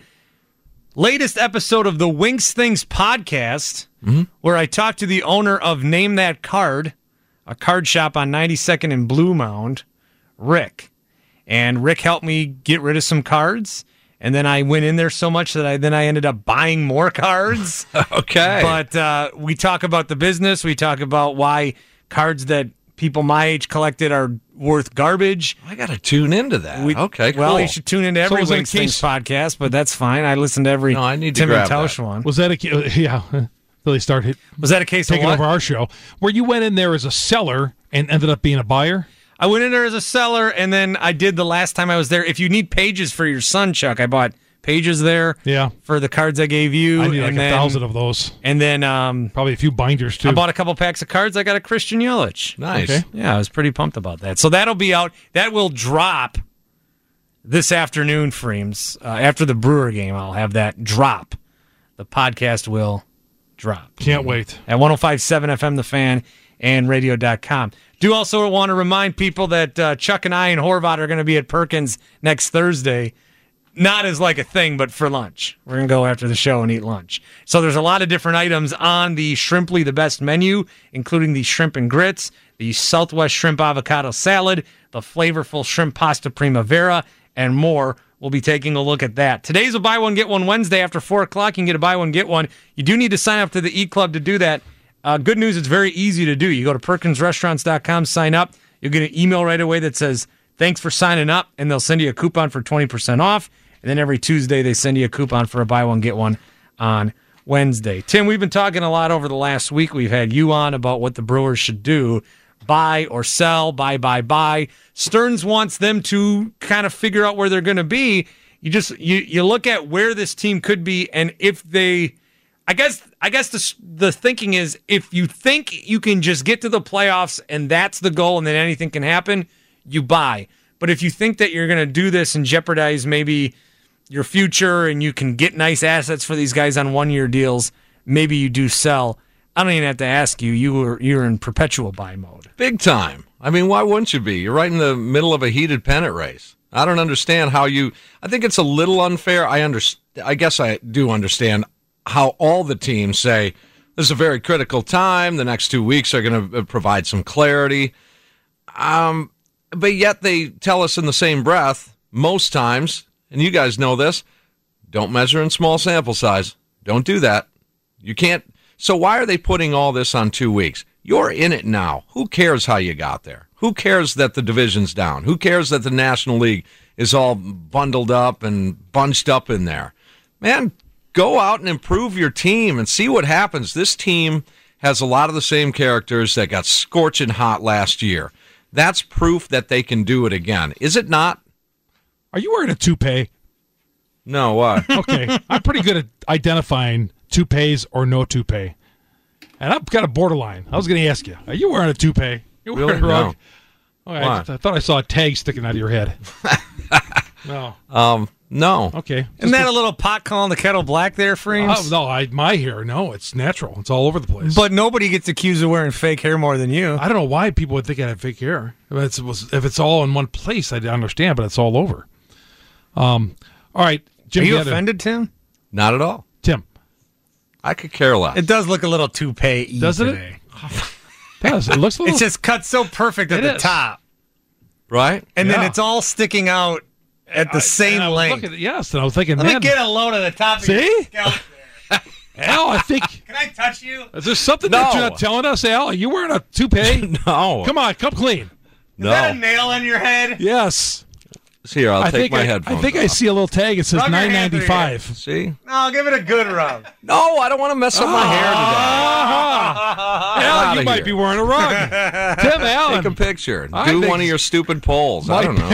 latest episode of the Winks Things podcast, where I talked to the owner of Name That Card, a card shop on 92nd and Blue Mound, Rick. And Rick helped me get rid of some cards. And then I went in there so much that I ended up buying more cards. Okay. But we talk about the business. We talk about why cards that people my age collected are worth garbage. I got to tune into that. Okay, cool. Well, you should tune into every Winks Things podcast, but that's fine. I listen to every I need to Tim and grab Tausch one. Was that Really started. Was that a case taking of what? over our show, where you went in there as a seller and ended up being a buyer? I went in there as a seller, and then I did the last time I was there. If you need pages for your son, Chuck, I bought pages there. Yeah. For the cards I gave you. I need like 1,000 of those. And then probably a few binders too. I bought a couple packs of cards. I got a Christian Yelich. Nice. Okay. Yeah, I was pretty pumped about that. So that'll be out. That will drop this afternoon, Freems. After the Brewer game, I'll have that drop. The podcast will drop. Can't wait. At 105.7 FM, The Fan, and radio.com. Do also want to remind people that Chuck and I and Horvat are going to be at Perkins next Thursday. Not as like a thing, but for lunch. We're going to go after the show and eat lunch. So there's a lot of different items on the Shrimply the Best menu, including the shrimp and grits, the Southwest Shrimp Avocado Salad, the flavorful Shrimp Pasta Primavera, and more. We'll be taking a look at that. Today's a buy one, get one Wednesday after 4 o'clock. You can get a buy one, get one. You do need to sign up to the E-Club to do that. Good news, it's very easy to do. You go to PerkinsRestaurants.com, sign up. You'll get an email right away that says, thanks for signing up, and they'll send you a coupon for 20% off. And then every Tuesday, they send you a coupon for a buy one, get one on Wednesday. Tim, we've been talking a lot over the last week. We've had you on about what the Brewers should do. Buy or sell, buy. Stearns wants them to kind of figure out where they're going to be. You look at where this team could be, and if they... I guess the thinking is, if you think you can just get to the playoffs and that's the goal and then anything can happen, you buy. But if you think that you're going to do this and jeopardize maybe your future and you can get nice assets for these guys on one-year deals, maybe you do sell. I don't even have to ask you. You're in perpetual buy mode. Big time. I mean, why wouldn't you be? You're right in the middle of a heated pennant race. I don't understand how you... I think it's a little unfair. I guess I do understand how all the teams say, this is a very critical time. The next 2 weeks are going to provide some clarity. But yet they tell us in the same breath, most times, and you guys know this, don't measure in small sample size. Don't do that. You can't. So why are they putting all this on 2 weeks? You're in it now. Who cares how you got there? Who cares that the division's down? Who cares that the National League is all bundled up and bunched up in there? Man, go out and improve your team and see what happens. This team has a lot of the same characters that got scorching hot last year. That's proof that they can do it again. Is it not? Are you wearing a toupee? No, why? Okay, I'm pretty good at identifying toupees or no toupee. And I've got a borderline. I was going to ask you, are you wearing a toupee? You wearing a rug? No. Okay, I thought I saw a tag sticking out of your head. No. No. Okay. Isn't that a little pot calling the kettle black there, Freems? No, my hair, no, it's natural. It's all over the place. But nobody gets accused of wearing fake hair more than you. I don't know why people would think I have fake hair. If it's all in one place, I understand, but it's all over. All right. Jim, are you offended, Tim? Not at all. Tim. I could care less. It does look a little toupee-y Doesn't today. It does. It looks a little... It's just cut so perfect at the top. Right? And then it's all sticking out at the same length. Yes, and I was thinking, Let me get a load of the top of your scalp there. Al, I think... Can I touch you? Is there something that you're not telling us, Al? Are you wearing a toupee? No. Come on, come clean. No. Is that a nail in your head? Yes. Here, I'll take my headphones I think off. I see a little tag. It says Rub your hand through $9.95. See? No, give it a good rub. No, I don't want to mess up my hair today. Al, you might be wearing a rug. Tim Allen. Take a picture. Do one of your stupid polls. I don't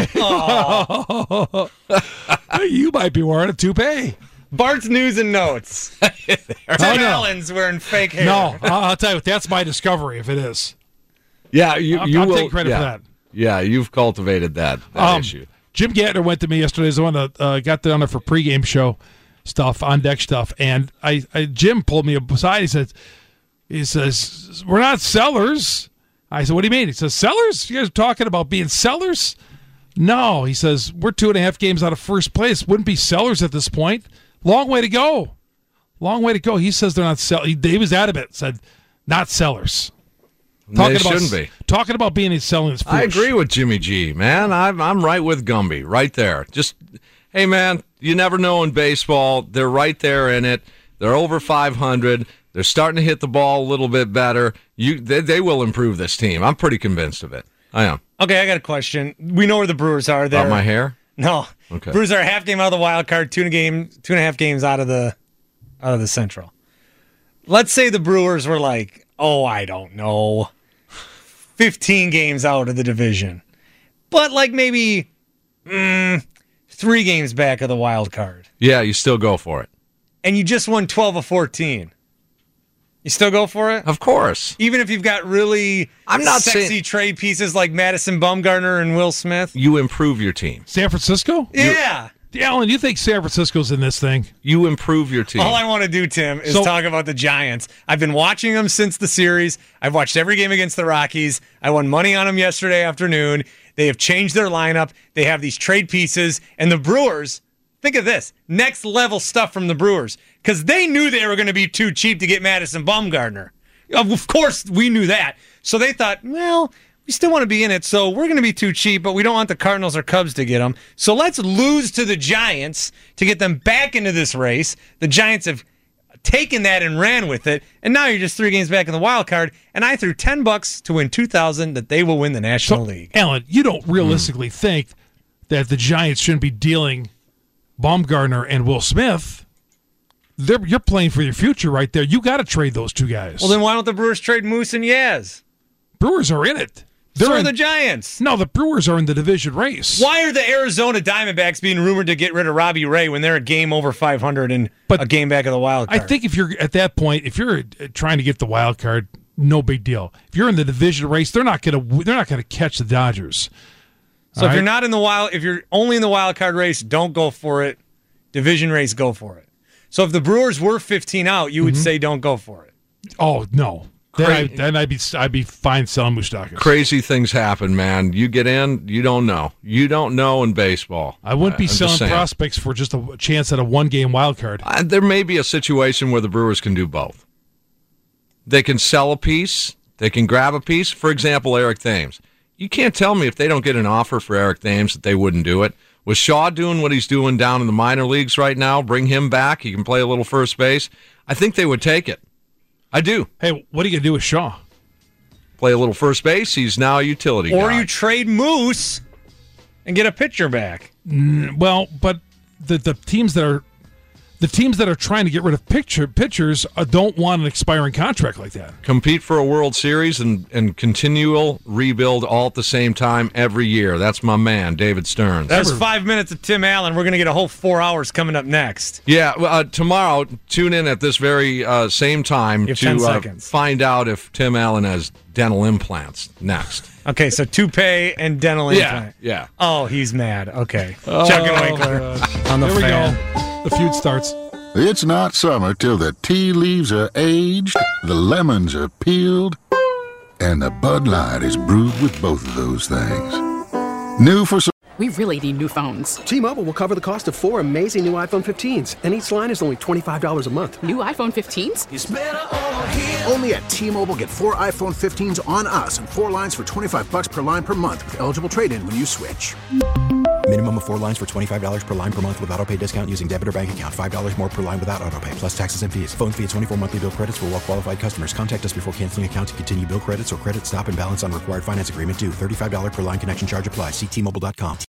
know. You might be wearing a toupee. Bart's News and Notes. Tim Allen's wearing fake hair. No, I'll tell you what, that's my discovery if it is. Yeah, you I'll will take credit for that. Yeah, you've cultivated that issue. Jim Gatner went to me yesterday. He's the one that got down there for pregame show stuff, on deck stuff, and Jim pulled me aside. He says, we're not sellers. I said, what do you mean? He says, sellers? You guys are talking about being sellers? No, he says, we're 2.5 games out of first place. Wouldn't be sellers at this point. Long way to go. Long way to go. He says they're not sellers. He was adamant, said, not sellers. They shouldn't be. Talking about being a selling is foolish. I agree with Jimmy G, man. I'm right with Gumby, right there. Just, hey, man, you never know in baseball. They're right there in it. They're over 500. They're starting to hit the ball a little bit better. They will improve this team. I'm pretty convinced of it. I am. Okay, I got a question. We know where the Brewers are. They're, About my hair? No. Okay. Brewers are a half game out of the wild card, 2.5 games out of the Central. Let's say the Brewers were like, I don't know, 15 games out of the division, but like maybe 3 games back of the wild card. Yeah, you still go for it. And you just won 12 of 14. You still go for it? Of course. Even if you've got really sexy trade pieces like Madison Bumgarner and Will Smith? You improve your team. San Francisco? Yeah. Alan, you think San Francisco's in this thing? You improve your team. All I want to do, Tim, is talk about the Giants. I've been watching them since the series. I've watched every game against the Rockies. I won money on them yesterday afternoon. They have changed their lineup. They have these trade pieces. And the Brewers, think of this, next level stuff from the Brewers. Because they knew they were going to be too cheap to get Madison Bumgarner. Of course, we knew that. So they thought, well, we still want to be in it, so we're going to be too cheap, but we don't want the Cardinals or Cubs to get them. So let's lose to the Giants to get them back into this race. The Giants have taken that and ran with it, and now you're just 3 games back in the wild card, and I threw $10 to win $2,000 that they will win the National League. Alan, you don't realistically think that the Giants shouldn't be dealing Baumgartner and Will Smith. You're playing for your future right there. You got to trade those 2 guys. Well, then why don't the Brewers trade Moose and Yaz? Brewers are in it. So are the Giants. No, the Brewers are in the division race. Why are the Arizona Diamondbacks being rumored to get rid of Robbie Ray when they're a game over 500 and a game back of the wild card? I think if you're at that point, if you're trying to get the wild card, no big deal. If you're in the division race, they're not going to catch the Dodgers. So if you're not in the wild, if you're only in the wild card race, don't go for it. Division race, go for it. So if the Brewers were 15 out, you would say don't go for it. Oh no. Then I'd be fine selling Moustakas. Crazy things happen, man. You get in, you don't know. You don't know in baseball. I wouldn't be selling prospects for just a chance at a 1-game wild card. There may be a situation where the Brewers can do both. They can sell a piece. They can grab a piece. For example, Eric Thames. You can't tell me if they don't get an offer for Eric Thames that they wouldn't do it. With Shaw doing what he's doing down in the minor leagues right now, bring him back. He can play a little first base. I think they would take it. I do. Hey, what are you going to do with Shaw? Play a little first base. He's now a utility guy. Or you trade Moose and get a pitcher back. Well, but the teams that are the teams that are trying to get rid of pitchers don't want an expiring contract like that. Compete for a World Series and continual rebuild all at the same time every year. That's my man, David Stearns. That's 5 minutes of Tim Allen. We're going to get a whole 4 hours coming up next. Yeah, tomorrow, tune in at this very same time to find out if Tim Allen has dental implants next. Okay, so toupee and dental implant. Yeah. Oh, he's mad. Okay. Chuck and Winkler on the Here we Fan. go. The feud starts. It's not summer till the tea leaves are aged, the lemons are peeled, and the Bud Light is brewed with both of those things. New for some. We really need new phones. T-Mobile will cover the cost of 4 amazing new iPhone 15s, and each line is only $25 a month. New iPhone 15s? It's better over here. Only at T-Mobile, get 4 iPhone 15s on us and 4 lines for $25 per line per month with eligible trade-in when you switch. Minimum of 4 lines for $25 per line per month with autopay discount using debit or bank account. $5 more per line without autopay, plus taxes and fees. Phone fee at 24 monthly bill credits for well-qualified customers. Contact us before canceling account to continue bill credits or credit stop and balance on required finance agreement due. $35 per line connection charge applies. See T-Mobile.com.